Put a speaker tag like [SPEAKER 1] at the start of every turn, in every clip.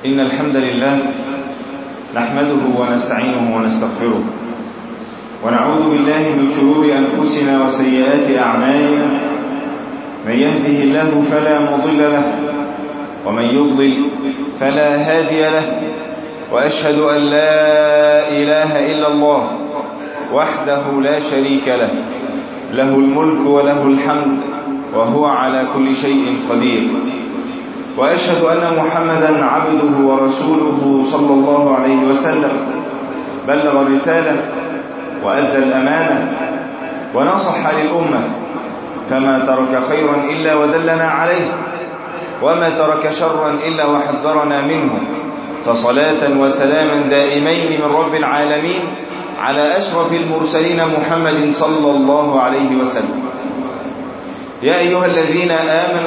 [SPEAKER 1] إن الحمد لله نحمده ونستعينه ونستغفره ونعوذ بالله من شرور أنفسنا وسيئات أعمالنا. من يهده الله فلا مضل له ومن يضلل فلا هادي له، وأشهد أن لا إله إلا الله وحده لا شريك له، له الملك وله الحمد وهو على كل شيء قدير. وأشهد أن محمدا عبده ورسوله صلى الله عليه وسلم، بلغ الرسالة وأدى الأمانة ونصح للأمة، فما ترك خيرا إلا ودلنا عليه، وما ترك شرا إلا وحذرنا منه. فصلاة وسلاما دائمين من رب العالمين على أشرف المرسلين محمد صلى الله عليه وسلم. يا أيها الذين آمنوا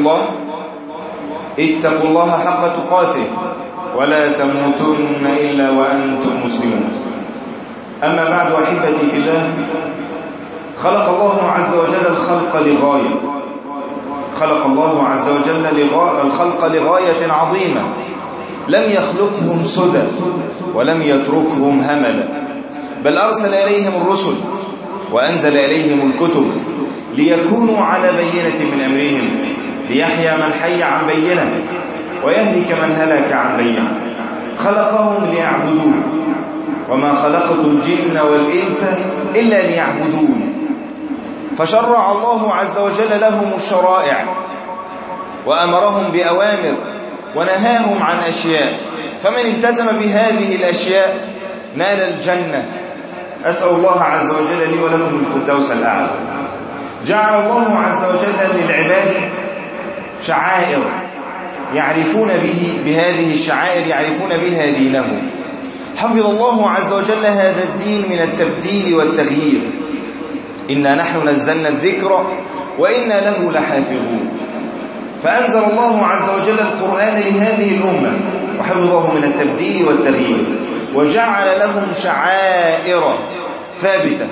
[SPEAKER 1] اتقوا الله حق تقاته ولا تموتن إلا وأنتم مسلمون. أما بعد، أحبتي في الله، خلق الله عز وجل الخلق لغاية، خلق الله عز وجل الخلق لغاية عظيمة، لم يخلقهم سدى ولم يتركهم هملا، بل أرسل إليهم الرسل وأنزل إليهم الكتب ليكونوا على بينة من أمرهم، ليحيى من حي عن بينة ويهلك من هلك عن بينة. خلقهم ليعبدوه، وما خلقت الجن والإنس إلا ليعبدون. فشرع الله عز وجل لهم الشرائع وأمرهم بأوامر ونهاهم عن أشياء، فمن التزم بهذه الأشياء نال الجنة. أسأل الله عز وجل لي ولكم الفردوس الأعلى. جعل الله عز وجل للعباد شعائر يعرفون بهذه الشعائر يعرفون بها دينهم. حفظ الله عز وجل هذا الدين من التبديل والتغيير. إنا نحن نزلنا الذكر وإنا له لحافظون. فأنزل الله عز وجل القرآن لهذه الأمة وحفظه من التبديل والتغيير، وجعل لهم شعائر ثابتة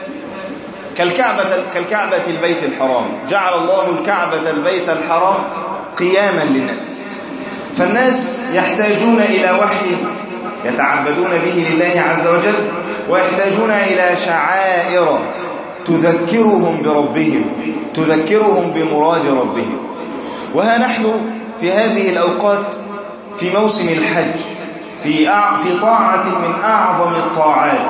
[SPEAKER 1] كالكعبة البيت الحرام. جعل الله الكعبة البيت الحرام قياما للناس، فالناس يحتاجون إلى وحي يتعبدون به لله عز وجل، ويحتاجون إلى شعائر تذكرهم بربهم، تذكرهم بمراد ربهم. وها نحن في هذه الأوقات في موسم الحج، في طاعة من أعظم الطاعات،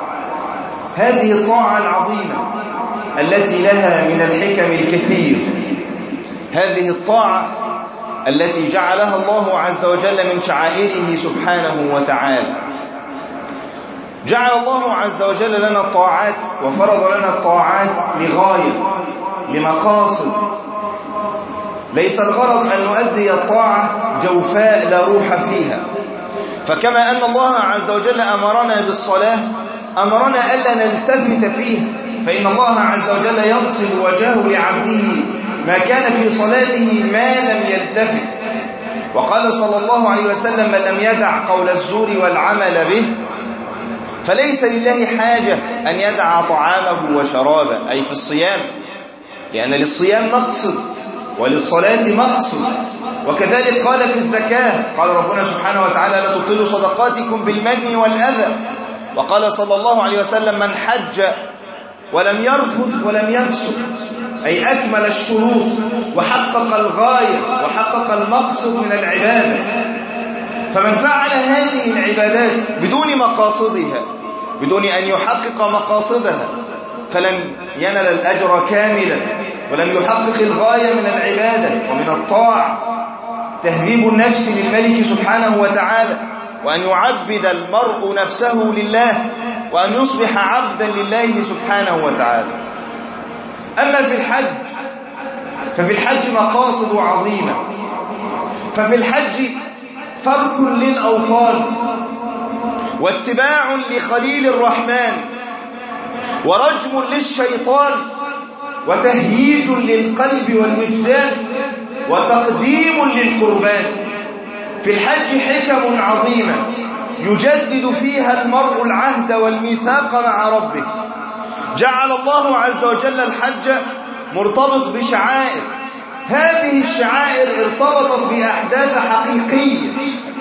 [SPEAKER 1] هذه الطاعة العظيمة التي لها من الحكم الكثير، هذه الطاعة التي جعلها الله عز وجل من شعائره سبحانه وتعالى. جعل الله عز وجل لنا الطاعات وفرض لنا الطاعات لغاية، لمقاصد. ليس الغرض أن نؤدي الطاعة جوفاء لا روح فيها. فكما أن الله عز وجل أمرنا بالصلاة، أمرنا ألا نلتفت فيها، فإن الله عز وجل ينصب وجهه لعبده ما كان في صلاته ما لم يلتفت. وقال صلى الله عليه وسلم: من لم يدع قول الزور والعمل به فليس لله حاجة أن يدع طعامه وشرابه، أي في الصيام، لأن للصيام مقصد وللصلاة مقصد. وكذلك قال في الزكاة، قال ربنا سبحانه وتعالى: لا تبطلوا صدقاتكم بالمن والأذى. وقال صلى الله عليه وسلم: من حج ولم يرفث ولم يفسق، أي أكمل الشروط وحقق الغاية وحقق المقصد من العبادة. فمن فعل هذه العبادات بدون مقاصدها، بدون أن يحقق مقاصدها، فلن ينال الأجر كاملا ولم يحقق الغاية من العبادة ومن الطاعة، تهذيب النفس للملك سبحانه وتعالى، وأن يعبد المرء نفسه لله، وأن يصبح عبدا لله سبحانه وتعالى. أما في الحج ففي الحج مقاصد عظيمة. ففي الحج ترك للأوطان، واتباع لخليل الرحمن، ورجم للشيطان، وتهييج للقلب والوجدان، وتقديم للقربان. في الحج حكم عظيمة يجدد فيها المرء العهد والميثاق مع ربه. جعل الله عز وجل الحج مرتبط بشعائر، هذه الشعائر ارتبطت بأحداث حقيقية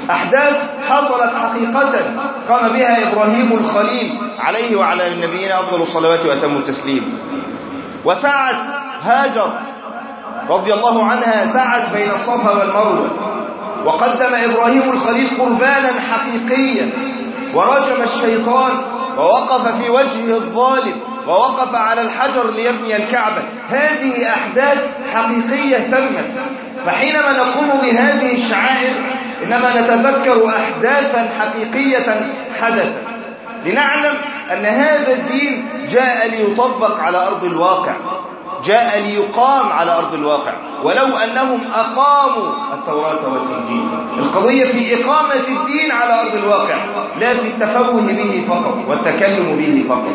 [SPEAKER 1] أحداث حصلت حقيقة قام بها إبراهيم الخليل عليه وعلى نبينا أفضل الصلوات وأتم التسليم. وسعت هاجر رضي الله عنها سعت بين الصفا والمروة، وقدم إبراهيم الخليل قربانا حقيقيا، ورجم الشيطان ووقف في وجهه الظالم ووقف على الحجر ليبني الكعبة. هذه أحداث حقيقية تمت. فحينما نقوم بهذه الشعائر إنما نتذكر أحداثا حقيقية حدثت، لنعلم أن هذا الدين جاء ليطبق على أرض الواقع، جاء ليقام على أرض الواقع، ولو أنهم أقاموا التوراة والإنجيل. القضية في إقامة الدين على أرض الواقع، لا في التفوه به فقط والتكلم به فقط.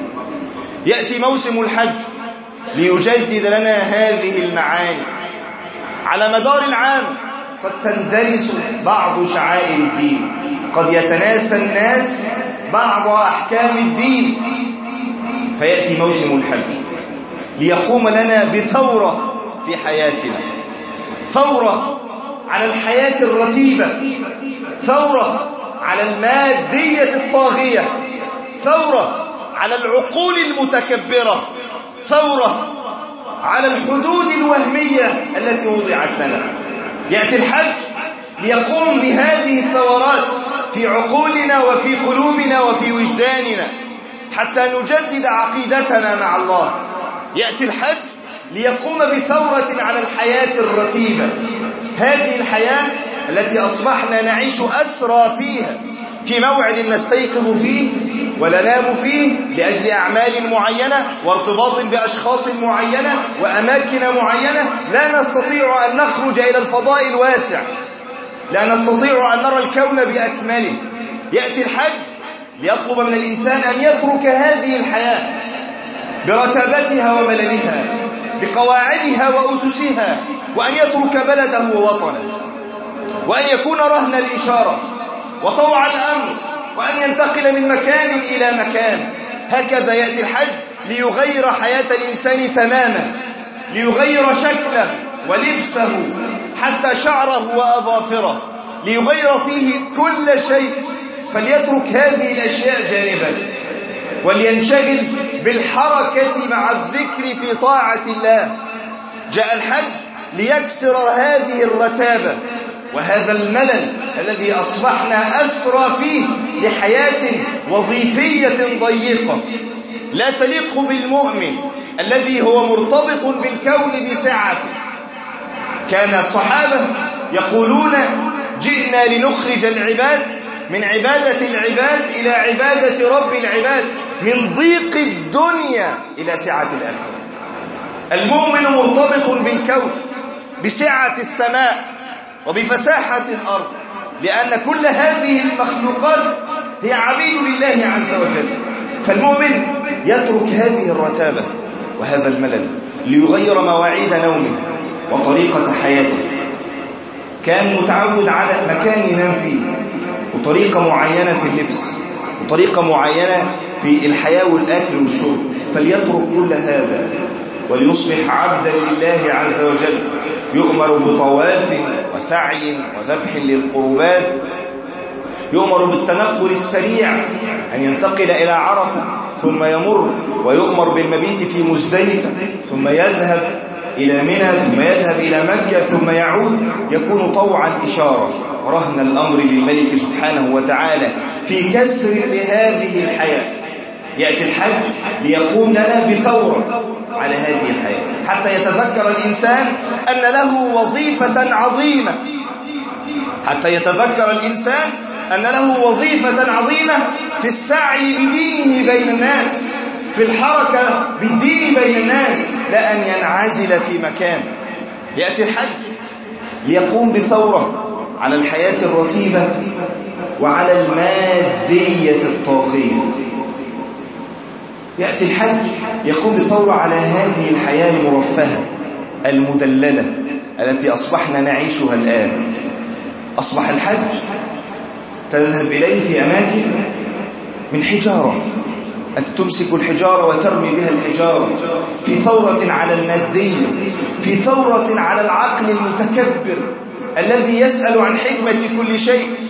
[SPEAKER 1] يأتي موسم الحج ليجدد لنا هذه المعاني. على مدار العام قد تندرس بعض شعائر الدين، قد يتناسى الناس بعض أحكام الدين، فيأتي موسم الحج ليقوم لنا بثورة في حياتنا، ثورة على الحياة الرتيبة، ثورة على المادية الطاغية، ثورة على العقول المتكبرة، ثورة على الحدود الوهمية التي وضعت لنا. يأتي الحج ليقوم بهذه الثورات في عقولنا وفي قلوبنا وفي وجداننا حتى نجدد عقيدتنا مع الله. يأتي الحج ليقوم بثورة على الحياة الرتيبة، هذه الحياة التي أصبحنا نعيش أسرى فيها، في موعد نستيقظ فيه وننام فيه لأجل أعمال معينة وارتباط بأشخاص معينة وأماكن معينة، لا نستطيع أن نخرج إلى الفضاء الواسع، لا نستطيع أن نرى الكون بأكمله. يأتي الحج ليطلب من الإنسان أن يترك هذه الحياة برتابتها ومللها، بقواعدها وأسسها، وأن يترك بلده ووطنه، وأن يكون رهن الإشارة وطوع الأمر، وأن ينتقل من مكان إلى مكان. هكذا يأتي الحج ليغير حياة الإنسان تماما، ليغير شكله ولبسه حتى شعره وأظافره، ليغير فيه كل شيء. فليترك هذه الأشياء جانبا ولينشغل بالحركة مع الذكر في طاعة الله. جاء الحج ليكسر هذه الرتابة وهذا الملل الذي أصبحنا أسرى فيه لحياة وظيفية ضيقة لا تليق بالمؤمن الذي هو مرتبط بالكون بسعته. كان الصحابة يقولون: جئنا لنخرج العباد من عبادة العباد إلى عبادة رب العباد، من ضيق الدنيا إلى سعة الآخرة. المؤمن مرتبط بالكون بسعة السماء وبفساحة الأرض، لأن كل هذه المخلوقات هي عبيد لله عز وجل. فالمؤمن يترك هذه الرتابة وهذا الملل ليغير مواعيد نومه وطريقة حياته. كان متعود على مكان ينام فيه وطريقة معينة في اللبس وطريقة معينة في الحياة والأكل والشرب، فليترك كل هذا وليصبح عبدا لله عز وجل، يؤمر بطواف وسعي وذبح للقربات، يؤمر بالتنقل السريع أن ينتقل إلى عرفة ثم يمر، ويؤمر بالمبيت في مزدلفة ثم يذهب إلى منى ثم يذهب إلى مكة ثم يعود. يكون طوعا إشارة رهن الأمر للملك سبحانه وتعالى في كسر لهذه الحياة. يأتي الحج ليقوم لنا بثورة على هذه الحياة حتى يتذكر الإنسان أن له وظيفة عظيمة، حتى يتذكر الإنسان أن له وظيفة عظيمة في السعي بدينه بين الناس، في الحركة بالدين بين الناس، لا أن ينعزل في مكان. يأتي الحج ليقوم بثورة على الحياة الرتيبة وعلى المادية الطاغية. يأتي الحج يقوم بثورة على هذه الحياة المرفهة المدللة التي أصبحنا نعيشها الآن. أصبح الحج تذهب إليه في أماكن من حجارة، أنت تمسك الحجارة وترمي بها الحجارة، في ثورة على المادية، في ثورة على العقل المتكبر الذي يسأل عن حكمة كل شيء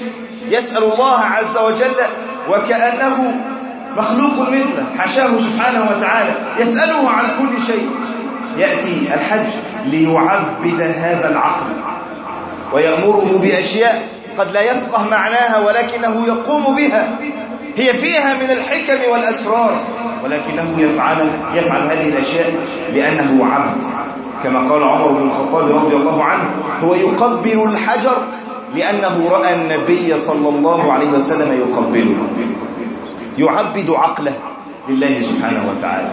[SPEAKER 1] يسأل الله عز وجل وكأنه مخلوق مثله، حاشاه سبحانه وتعالى، يسأله عن كل شيء. يأتي الحج ليعبد هذا العقل ويأمره بأشياء قد لا يفقه معناها ولكنه يقوم بها، هي فيها من الحكم والأسرار، ولكنه يفعل هذه الأشياء لأنه عبد. كما قال عمر بن الخطاب رضي الله عنه: هو يقبل الحجر لأنه رأى النبي صلى الله عليه وسلم يقبله. يعبد عقله لله سبحانه وتعالى،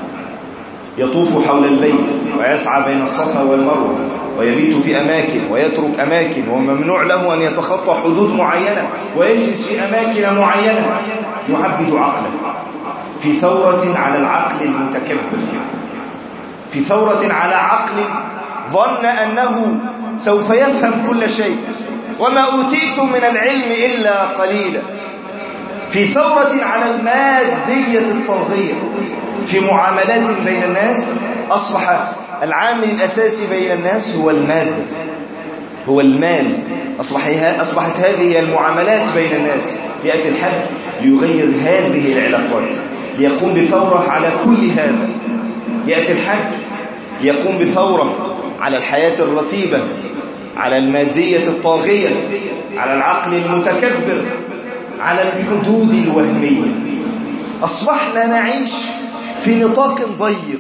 [SPEAKER 1] يطوف حول البيت ويسعى بين الصفا والمروة ويبيت في أماكن ويترك أماكن، وممنوع له أن يتخطى حدود معينة ويجلس في أماكن معينة. يعبد عقله في ثورة على العقل المتكبر، في ثورة على عقل ظن أنه سوف يفهم كل شيء، وما أوتيتم من العلم إلا قليلا. في ثورة على المادية الطاغية، في معاملات بين الناس أصبح العامل الأساسي بين الناس هو المادة، هو المال. أصبحت هذه المعاملات بين الناس. يأتي الحج ليغير هذه العلاقات، ليقوم بثورة على كل هذا. يأتي الحج ليقوم بثورة على الحياة الرتيبة، على المادية الطاغية، على العقل المتكبر، على الحدود الوهمية. أصبحنا نعيش في نطاق ضيق،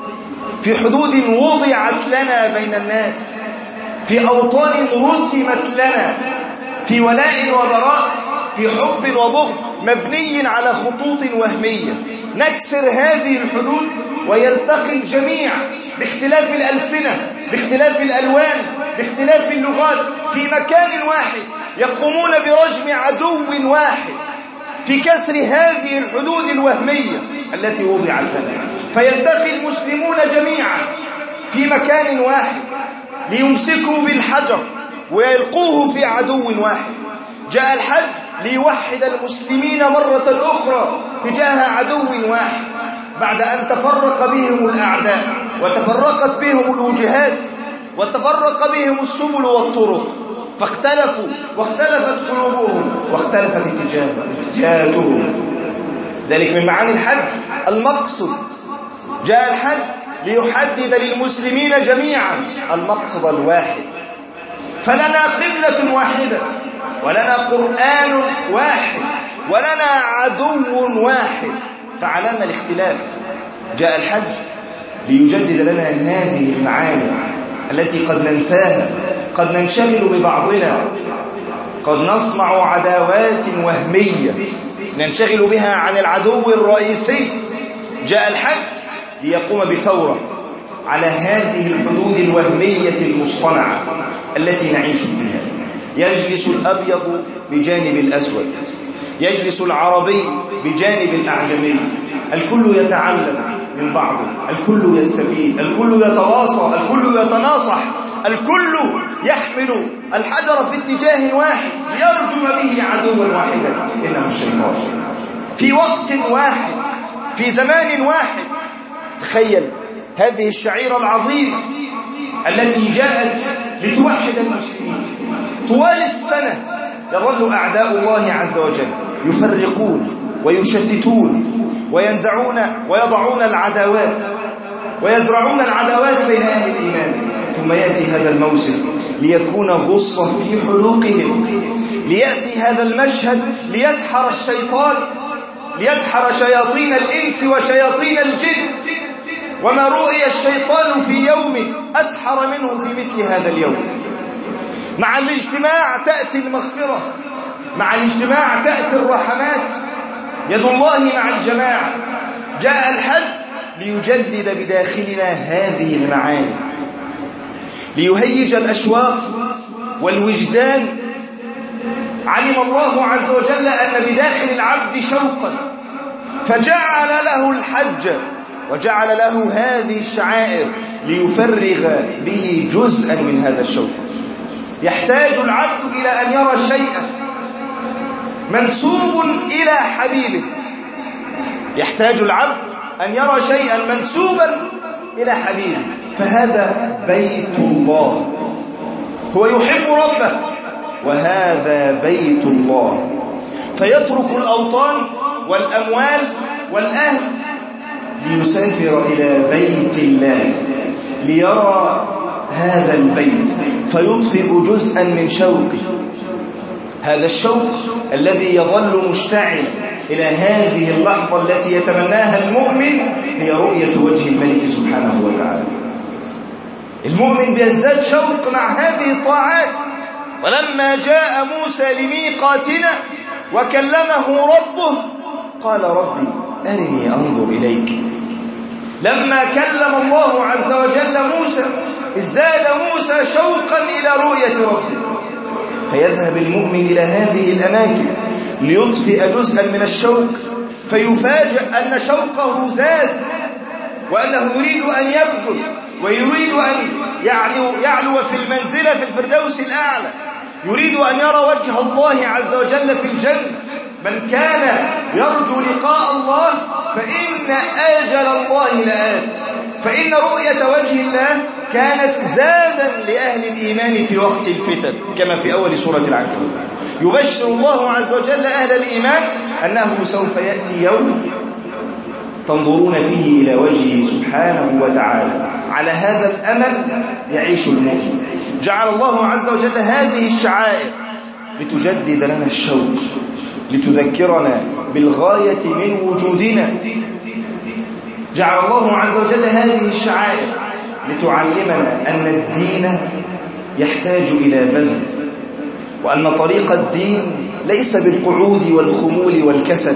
[SPEAKER 1] في حدود وضعت لنا بين الناس، في أوطان رسمت لنا، في ولاء وبراء، في حب وبغض مبني على خطوط وهمية. نكسر هذه الحدود ويلتقي الجميع باختلاف الألسنة، باختلاف الألوان، باختلاف اللغات، في مكان واحد، يقومون برجم عدو واحد في كسر هذه الحدود الوهمية التي وضعت لنا. فيلتقي المسلمون جميعا في مكان واحد ليمسكوا بالحجر ويلقوه في عدو واحد. جاء الحج ليوحد المسلمين مرة أخرى تجاه عدو واحد، بعد أن تفرق بهم الأعداء وتفرقت بهم الوجهات وتفرق بهم السبل والطرق، فاختلفوا واختلفت قلوبهم واختلفت اتجاهاتهم. ذلك من معاني الحج المقصد. جاء الحج ليحدد للمسلمين جميعا المقصد الواحد، فلنا قبلة واحدة، ولنا قرآن واحد، ولنا عدو واحد، فعلامة الاختلاف. جاء الحج ليجدد لنا هذه المعاني التي قد ننساها، قد ننشغل ببعضنا، قد نصنع عداوات وهمية ننشغل بها عن العدو الرئيسي. جاء الحج ليقوم بثورة على هذه الحدود الوهمية المصطنعة التي نعيش فيها. يجلس الأبيض بجانب الأسود، يجلس العربي بجانب الأعجمي، الكل يتعلم من بعضه، الكل يستفيد، الكل يتواصى، الكل يتناصح، الكل يحمل الحجر في اتجاه واحد ليرجم به عدوا واحدا، إنه الشيطان. في وقت واحد، في زمان واحد. تخيل هذه الشعيرة العظيمة التي جاءت لتوحد المسلمين. طوال السنة يظل أعداء الله عز وجل يفرقون ويشتتون وينزعون ويضعون العداوات ويزرعون العداوات بين أهل الإيمان. ثم يأتي هذا الموسم ليكون غصة في حلوقهم، ليأتي هذا المشهد ليدحر الشيطان، ليدحر شياطين الإنس وشياطين الجن. وما رؤي الشيطان في يوم أدحر منه في مثل هذا اليوم. مع الاجتماع تأتي المغفرة، مع الاجتماع تأتي الرحمات، يد الله مع الجماعة. جاء الحج ليجدد بداخلنا هذه المعاني، ليهيج الأشواق والوجدان. علم الله عز وجل أن بداخل العبد شوقا، فجعل له الحج وجعل له هذه الشعائر ليفرغ به جزءا من هذا الشوق. يحتاج العبد إلى أن يرى شيئا منسوب إلى حبيبه، يحتاج العبد أن يرى شيئا منسوبا إلى حبيبه. فهذا بيت الله، هو يحب ربه، وهذا بيت الله. فيترك الأوطان والأموال والأهل ليسافر إلى بيت الله ليرى هذا البيت فيطفئ جزءا من شوقه. هذا الشوق الذي يظل مشتعل إلى هذه اللحظة التي يتمناها المؤمن هي رؤية وجه الملك سبحانه وتعالى. المؤمن بيزداد شوق مع هذه الطاعات. ولما جاء موسى لميقاتنا وكلمه ربه قال ربي أرني أنظر إليك. لما كلم الله عز وجل موسى ازداد موسى شوقا إلى رؤية ربه، فيذهب المؤمن إلى هذه الأماكن ليطفئ جزءا من الشوق، فيفاجأ أن شوقه زاد وأنه يريد أن يبذل ويريد أن يعلو في المنزلة في الفردوس الأعلى، يريد أن يرى وجه الله عز وجل في الجنة. من كان يرجو لقاء الله فإن آجل الله لآت، فإن رؤية وجه الله كانت زادا لأهل الإيمان في وقت الفتن، كما في أول سورة العنكبوت. يبشر الله عز وجل أهل الإيمان أنه سوف يأتي يوم تنظرون فيه إلى وجهه سبحانه وتعالى. على هذا الأمل يعيش المؤمن. جعل الله عز وجل هذه الشعائر لتجدد لنا الشوق، لتذكرنا بالغاية من وجودنا. جعل الله عز وجل هذه الشعائر لتعلمنا أن الدين يحتاج إلى بذل، وأن طريق الدين ليس بالقعود والخمول والكسل.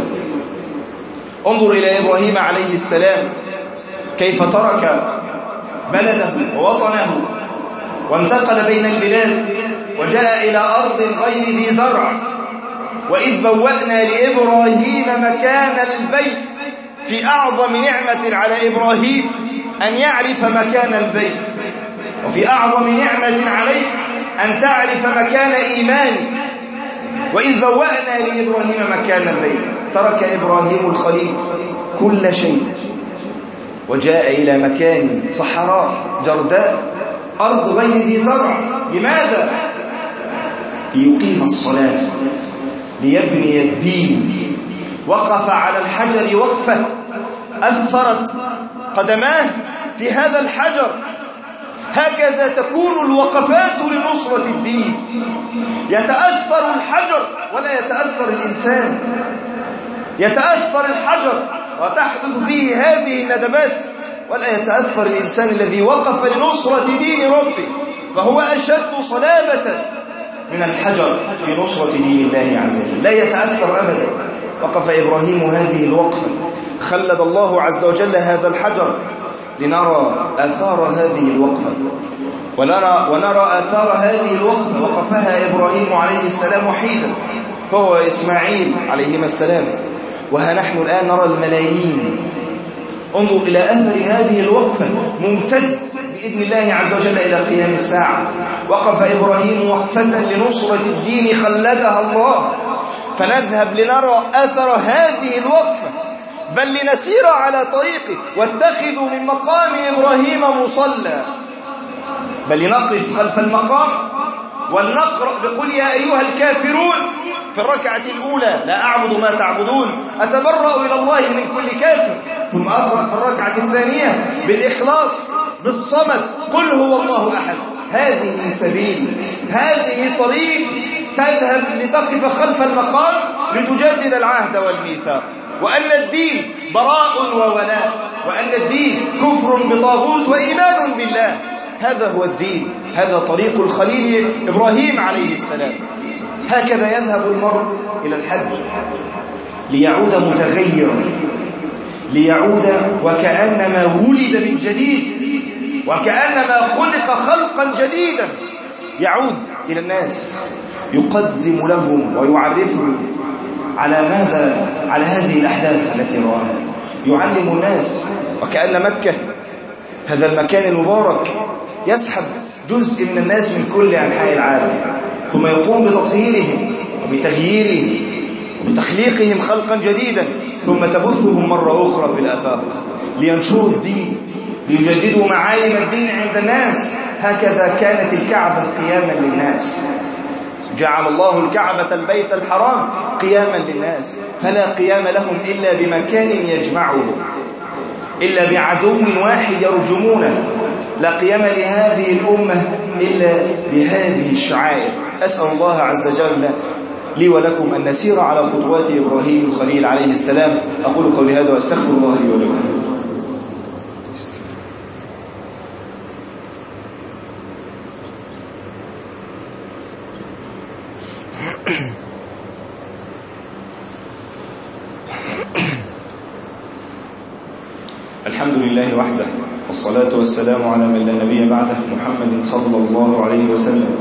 [SPEAKER 1] انظر إلى إبراهيم عليه السلام كيف ترك بلده ووطنه وانتقل بين البلاد وجاء إلى أرض غير ذي زرع. وإذ بوأنا لإبراهيم مكان البيت، في أعظم نعمة على إبراهيم أن يعرف مكان البيت، وفي أعظم نعمة عليك أن تعرف مكان إيمانك. وإذ بوأنا لإبراهيم مكان البيت، ترك إبراهيم الخليل كل شيء وجاء إلى مكان صحراء جرداء، أرض غير ذي زرع. لماذا؟ ليقيم الصلاة، ليبني الدين. وقف على الحجر وقفة أثرت قدماه في هذا الحجر. هكذا تكون الوقفات لنصرة الدين. يتأثر الحجر ولا يتأثر الإنسان. يتأثر الحجر وتحدث فيه هذه الندبات، ولا يتأثر الإنسان الذي وقف لنصرة دين ربه، فهو أشد صلابة من الحجر في نصرة دين الله عز وجل، لا يتأثر أبدا. وقف إبراهيم هذه الوقفة، خلد الله عز وجل هذا الحجر لنرى آثار هذه الوقفة، ونرى آثار هذه الوقفة. وقفها إبراهيم عليه السلام وحيدا، هو وإسماعيل عليهما السلام، وها نحن الآن نرى الملايين. انظر إلى أثر هذه الوقفة ممتد بإذن الله عز وجل إلى قيام الساعة. وقف إبراهيم وقفة لنصرة الدين خلدها الله، فنذهب لنرى أثر هذه الوقفة، بل لنسير على طريقه. واتخذوا من مقام إبراهيم مصلى، بل لنقف خلف المقام ولنقرأ بقل يا أيها الكافرون في الركعة الأولى، لا أعبد ما تعبدون أتبرأ إلى الله من كل كافر. ثم أقرأ في الركعة الثانية بالإخلاص بالصمد قل هو الله أحد. هذه سبيل، هذه طريق تذهب لتقف خلف المقام لتجدد العهد والميثاق، وأن الدين براء وولاء، وأن الدين كفر بطاغوت وإيمان بالله. هذا هو الدين، هذا طريق الخليل إبراهيم عليه السلام. هكذا يذهب المرء إلى الحج ليعود متغيرا، ليعود وكأنما ولد من جديد، وكأنما خلق خلقا جديدا. يعود إلى الناس يقدم لهم ويعرفهم على ماذا، على هذه الأحداث التي رآها. يعلم الناس، وكأن مكة هذا المكان المبارك يسحب جزء من الناس من كل أنحاء العالم، ثم يقوم بتطهيرهم وبتغييرهم وبتخليقهم خلقا جديدا، ثم تبثهم مرة أخرى في الآفاق لينشروا الدين، ليجددوا معالم الدين عند الناس. هكذا كانت الكعبة قياما للناس. جعل الله الكعبة البيت الحرام قياما للناس، فلا قيام لهم إلا بمكان يجمعهم، إلا بعدو واحد يرجمونه. لا قيام لهذه الأمة إلا بهذه الشعائر. أسأل الله عز وجل لي ولكم أن نسير على خطوات إبراهيم الخليل عليه السلام. أقول قولي هذا وأستغفر الله لي ولكم. الحمد لله وحده، والصلاة والسلام على من لا نبي بعده، محمد صلى الله عليه وسلم.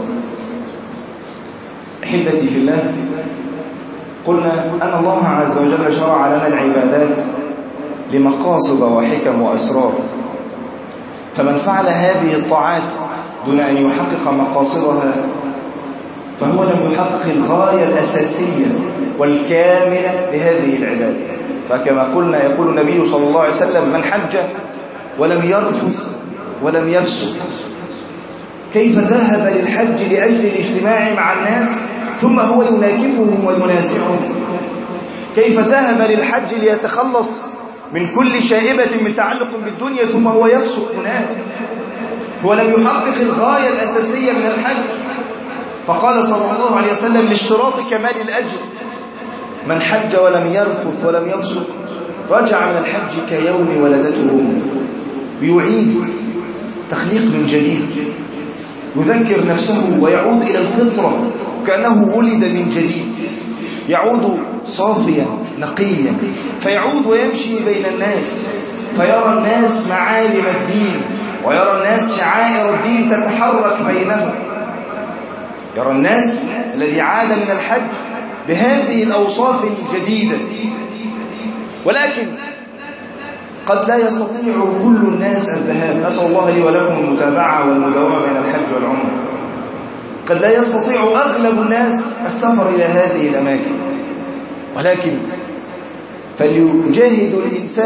[SPEAKER 1] أحبتي في الله، قلنا أن الله عز وجل شرع لنا العبادات لمقاصد وحكم وأسرار، فمن فعل هذه الطاعات دون أن يحقق مقاصدها فهو لم يحقق الغاية الأساسية والكاملة لهذه العبادة. فكما قلنا يقول النبي صلى الله عليه وسلم: من حج ولم يرفث ولم يفسق. كيف ذهب للحج لأجل الاجتماع مع الناس ثم هو يناكفهم وينازعهم؟ كيف ذهب للحج ليتخلص من كل شائبة من تعلق بالدنيا ثم هو يفسق هناك؟ هو لم يحقق الغاية الأساسية من الحج. فقال صلى الله عليه وسلم لاشتراط كمال الأجر: من حج ولم يرفث ولم يفسق رجع من الحج كيوم ولدته أمه. يعيد تخليق من جديد، يذكر نفسه ويعود إلى الفطرة كأنه ولد من جديد، يعود صافيا نقيا، فيعود ويمشي بين الناس فيرى الناس معالم الدين ويرى الناس شعائر الدين تتحرك بينهم. يرى الناس الذي عاد من الحج بهذه الأوصاف الجديدة. ولكن قد لا يستطيع كل الناس الذهاب. أسأل الله لي ولكم المتابعة والمداومة بين الحج والعمرة. قد لا يستطيع أغلب الناس السفر إلى هذه الأماكن، ولكن فليجاهد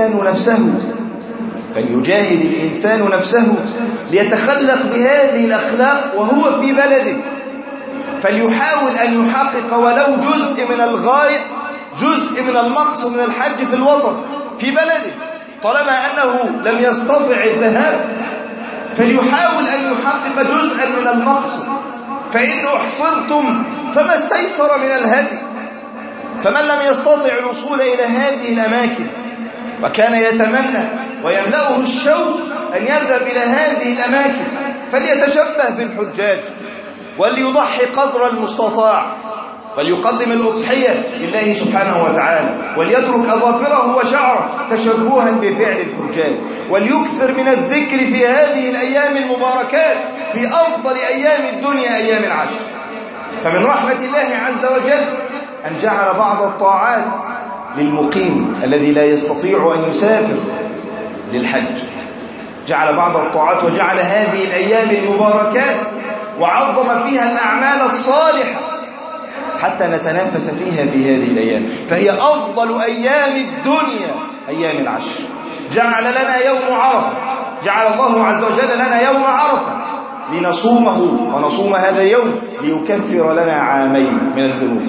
[SPEAKER 1] الإنسان نفسه ليتخلق بهذه الأخلاق وهو في بلده. فليحاول أن يحقق ولو جزء من الغاية، جزء من المقصد من الحج في الوطن في بلده. طالما أنه لم يستطع الذهاب فليحاول أن يحقق جزءا من المقصد. فإن أحصنتم فما استيسر من الهدي. فمن لم يستطع الوصول إلى هذه الأماكن وكان يتمنى ويملأه الشوق أن يذهب إلى هذه الأماكن فليتشبه بالحجاج وليضحي قدر المستطاع وليقدم الأضحية لله سبحانه وتعالى، وليترك أظافره وشعره تشبها بفعل الحجاج، وليكثر من الذكر في هذه الأيام المباركات في أفضل أيام الدنيا أيام العشر. فمن رحمة الله عز وجل أن جعل بعض الطاعات للمقيم الذي لا يستطيع أن يسافر للحج. جعل بعض الطاعات وجعل هذه الأيام المباركات وعظم فيها الأعمال الصالحة حتى نتنافس فيها في هذه الأيام، فهي أفضل أيام الدنيا أيام العشر. جعل لنا يوم عرفة، جعل الله عز وجل لنا يوم عرفة لنصومه ونصوم هذا اليوم ليكفر لنا عامين من الذنوب.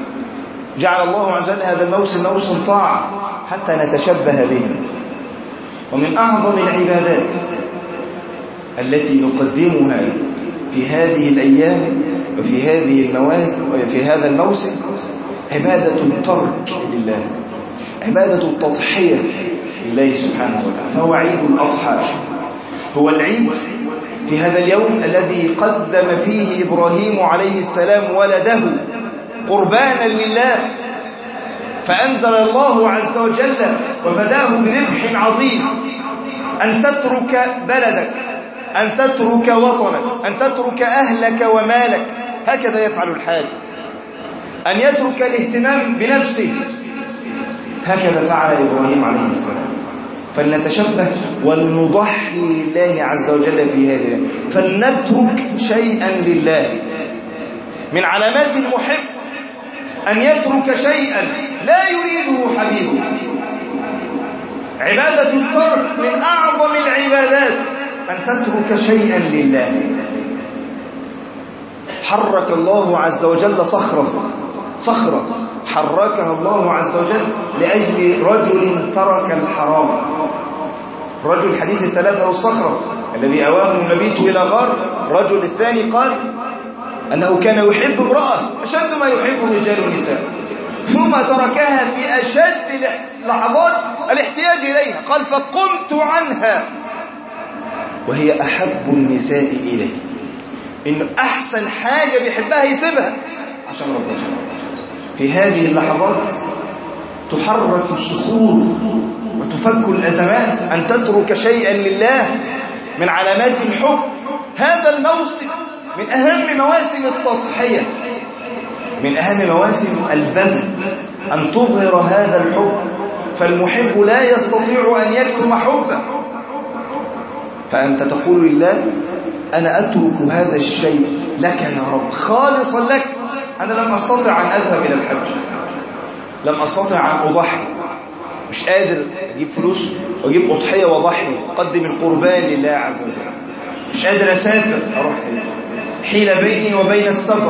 [SPEAKER 1] جعل الله عز وجل هذا الموسم موسم طاعة حتى نتشبه به. ومن أعظم العبادات التي نقدمها في هذه الأيام وفي هذه المواسم وفي هذا الموسم عبادة الترك لله، عبادة التضحية لله سبحانه وتعالى. فهو عيد الأضحى، هو العيد في هذا اليوم الذي قدم فيه إبراهيم عليه السلام ولده قربانا لله، فأنزل الله عز وجل وفداه بذبح عظيم. أن تترك بلدك، أن تترك وطنك، أن تترك أهلك ومالك، هكذا يفعل الحاج. أن يترك الاهتمام بنفسه، هكذا فعل إبراهيم عليه السلام. فلنتشبه ولنضحي لله عز وجل في هذا، فلنترك شيئا لله. من علامات المحب أن يترك شيئا لا يريده حبيبه. عبادة الترك من أعظم العبادات، أن تترك شيئا لله. حرك الله عز وجل صخرة حركها الله عز وجل لأجل رجل ترك الحرام. رجل حديث الثلاثة والصخرة الذي أواه المبيت إلى غار. الرجل الثاني قال أنه كان يحب امرأة أشد ما يحب الرجال والنساء، ثم تركها في أشد لحظات الاحتياج إليها، قال فقمت عنها وهي أحب النساء إليه. إنه أحسن حاجة بيحبها يسيبها عشان ربنا. في هذه اللحظات تحرك الصخور وتفك الأزمات. أن تترك شيئا لله من علامات الحب. هذا الموسم من أهم مواسم التضحية، من أهم مواسم البذل، أن تظهر هذا الحب. فالمحب لا يستطيع أن يكتم حبه، فأنت تقول لله أنا أترك هذا الشيء لك يا رب خالصا لك. أنا لم أستطع أن أذهب إلى الحج، لم أستطع أن أضحي، مش قادر أجيب فلوس وأجيب أضحية وأضحي أقدم القربان لله عز وجل، مش قادر أسافر أروح حيل بيني وبين السفر.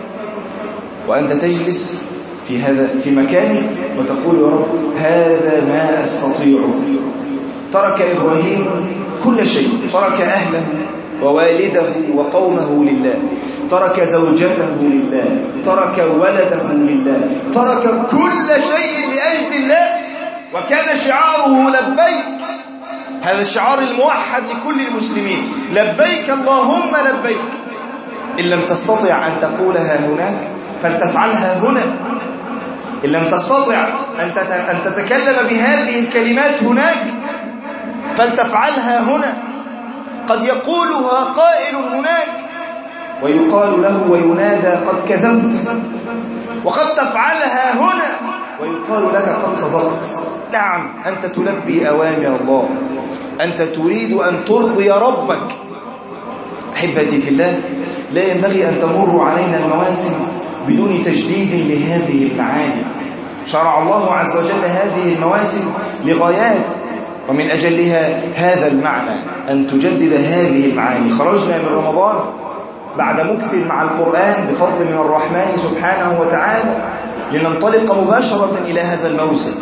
[SPEAKER 1] وأنت تجلس في مكاني وتقول يا رب هذا ما أستطيع. ترك إبراهيم كل شيء، ترك أهله ووالده وقومه لله، ترك زوجته لله، ترك ولده لله، ترك كل شيء لأجل الله. وكان شعاره لبيك، هذا الشعار الموحد لكل المسلمين، لبيك اللهم لبيك. إن لم تستطع أن تقولها هناك فلتفعلها هنا. إن لم تستطع أن تتكلم بهذه الكلمات هناك فلتفعلها هنا. قد يقولها قائل هناك ويقال له وينادى قد كذبت، وقد تفعلها هنا ويقال لك قد صدقت. نعم، أنت تلبي أوامر الله، أنت تريد أن ترضي ربك. أحبتي في الله، لا ينبغي أن تمر علينا المواسم بدون تجديد لهذه المعاني. شرع الله عز وجل هذه المواسم لغايات، ومن أجلها هذا المعنى أن تجدد هذه المعاني. خرجنا من رمضان بعد مكث مع القرآن بفضل من الرحمن سبحانه وتعالى لننطلق مباشرة إلى هذا الموسم.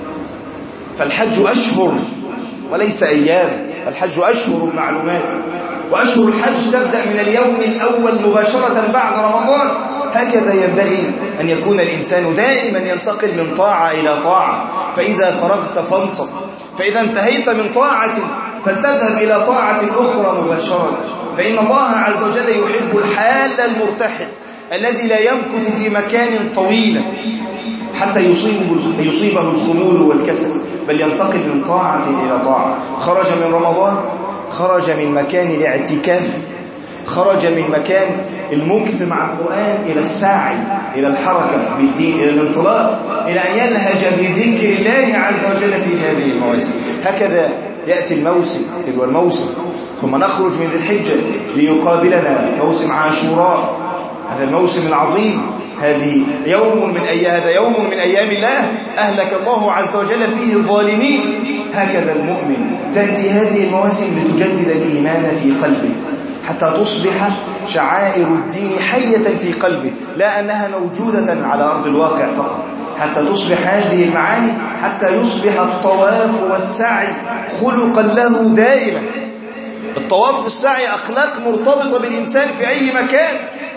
[SPEAKER 1] فالحج أشهر وليس أيام، الحج أشهر معلومات، وأشهر الحج تبدأ من اليوم الأول مباشرة بعد رمضان. هكذا ينبغي أن يكون الإنسان دائما ينتقل من طاعة إلى طاعة. فإذا فرغت فانصب، فإذا انتهيت من طاعة فلتذهب إلى طاعة أخرى مباشرة. فإن الله عز وجل يحب الحال المرتحل الذي لا يمكث في مكان طويل حتى يصيبه الخمول والكسل، بل ينتقل من طاعة إلى طاعة. خرج من رمضان، خرج من مكان الاعتكاف، خرج من مكان المكث مع القرآن إلى السعي، إلى الحركة بالدين، إلى الانطلاق، إلى أن يلهج بذكر الله عز وجل في هذه المواسم. هكذا يأتي الموسم تلو الموسم، ثم نخرج من ذي الحجة ليقابلنا موسم عاشوراء، هذا الموسم العظيم. هذا يوم من أيام الله أهلك الله عز وجل فيه الظالمين. هكذا المؤمن تأتي هذه المواسم لتجدد الإيمان في قلبه حتى تصبح شعائر الدين حية في قلبه، لا أنها موجودة على أرض الواقع فقط. حتى تصبح هذه المعاني، حتى يصبح الطواف والسعي خلقا له دائما. الطواف والسعي أخلاق مرتبطة بالإنسان في أي مكان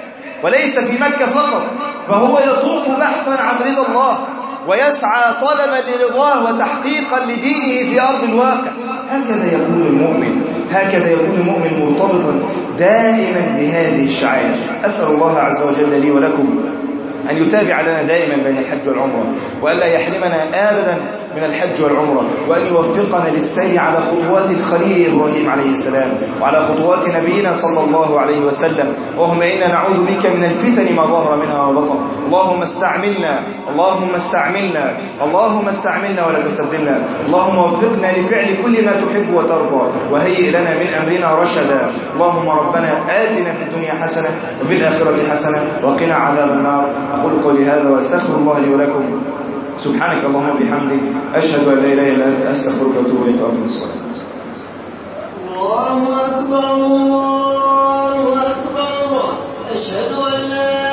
[SPEAKER 1] وليس في مكة فقط، فهو يطوف بحثا عن رضا الله ويسعى طلبا لرضاه وتحقيقا لدينه في أرض الواقع. هكذا يكون المؤمن، هكذا يكون المؤمن مرتبطا دائما بهذه الشعائر. أسأل الله عز وجل لي ولكم أن يتابع لنا دائما بين الحج والعمرة، وألا يحرمنا أبدا من الحج والعمرة، وأن يوفقنا للسير على خطوات الخليل إبراهيم عليه السلام وعلى خطوات نبينا صلى الله عليه وسلم. اللهم إنا نعوذ بك من الفتن ما ظهر منها وبطن. اللهم استعملنا، اللهم استعملنا، اللهم استعملنا ولا تستبدلنا. اللهم وفقنا لفعل كل ما تحب وترضى، وهيئ لنا من أمرنا رشدا. اللهم ربنا آتنا في الدنيا حسنة وفي الآخرة حسنة وقنا عذاب النار. أقول قولي هذا وأستغفر الله لي ولكم. سبحانك اللهم وبحمدك، أشهد أن لا إله إلا أنت، أستغفرك وأتوب إليك. وأقم الصلاة.
[SPEAKER 2] الله أكبر، الله أكبر. أشهد أن لا